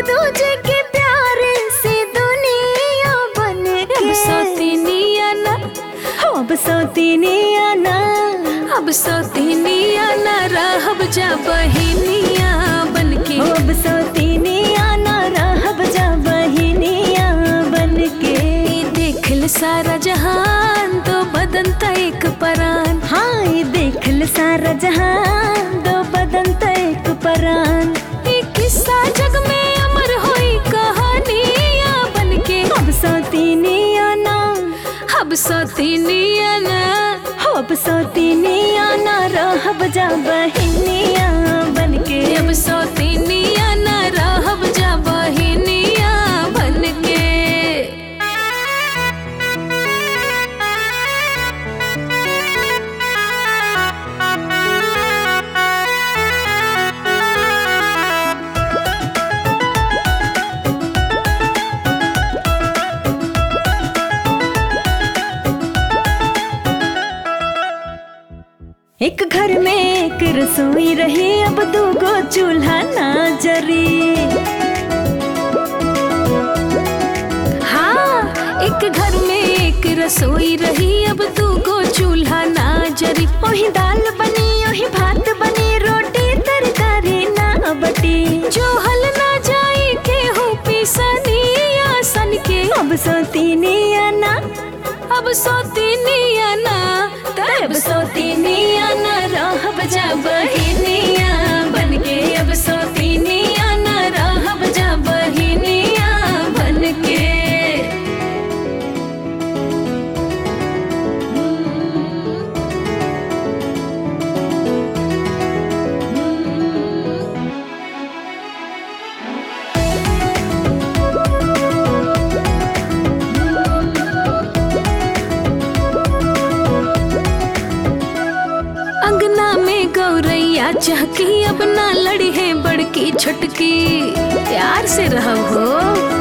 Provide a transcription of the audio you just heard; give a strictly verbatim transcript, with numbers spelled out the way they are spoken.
दूजे के प्यार से दुनिया बन के। अब सौतीनिया ना, अब सौतीनिया ना, अब सौतीनिया ना रहब जा बहिनिया बनके। अब सौतीनिया ना रहब जा बहिनिया बनके। ई देखल सारा जहान तो बदन त एक परान। हाँ ये देखल सारा जहान दो बदन त एक परान। ई किस्सा जग में अमर होई कहानिया बनके। अब सौतीनिया ना, अब सौतीनिया ना, अब सौतीनिया ना रहब जा बहिनिया बनके। अब सौतीनिया ना रहब जा बहिनिया बनके। एक घर में एक रसोई रही, अब दूगो चूल्हा ना जरी। हाँ एक घर में एक रसोई रही, अब दूगो चूल्हा ना जरी। ओही दाल बनी ओही भात बनी, रोटी तरकारी ना बटी। जो हल ना जाई के हो पिसनिया सन के। अब सौतीनिया ना, अब सौतीनिया ना, तब सौतीनिया ना रहब जा बहिनिया बनके। अब सौतीनिया ना रहब जा बहिनिया बनके। अंगना में गौरैया चहकी, अब ना लड़ी है बड़की छोटकी। प्यार से रहो हो।